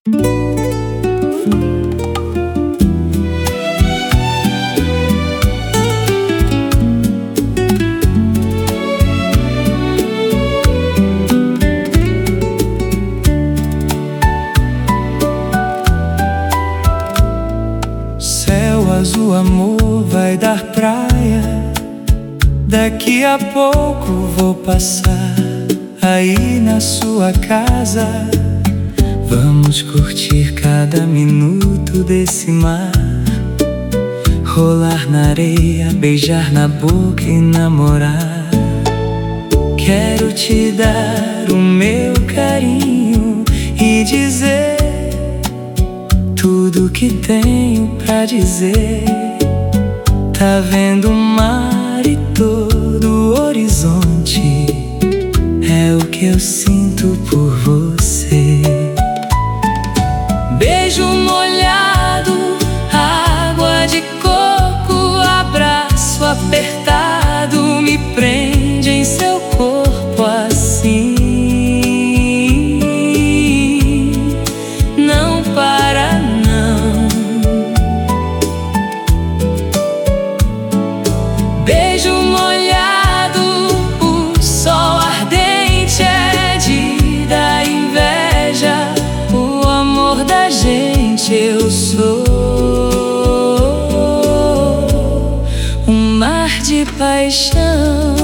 Céu azul, amor, vai dar praia. Daqui a pouco vou passar aí na sua casa. Vamos curtir cada minuto desse mar, rolar na areia, beijar na boca e namorar. Quero te dar o meu carinho e dizer tudo que tenho pra dizer. Tá vendo o mar e todo o horizonte? É o que eu sinto por você. Beijo molhado, água de coco, abraço apertado, me prende em seu corpo assim. Não para não. Beijo molhado, o sol ardente é de dar inveja. O amor da gente eu sou um mar de paixão.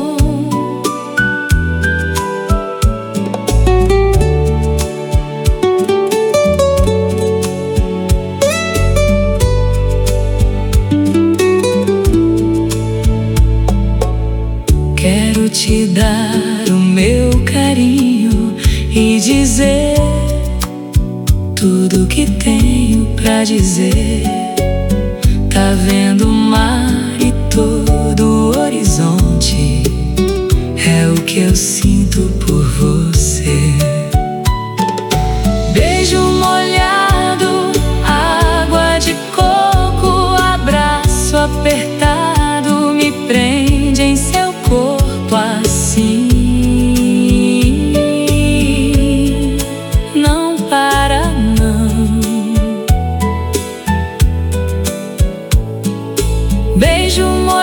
Quero te dar o meu carinho e dizer tudo que tenho pra dizer. Tá vendo o mar e todo o horizonte? É o que eu sinto por você. Beijo molhado, água de coco, abraço apertado, me prende em seu corpo assim. Não para não. Beijo molhado,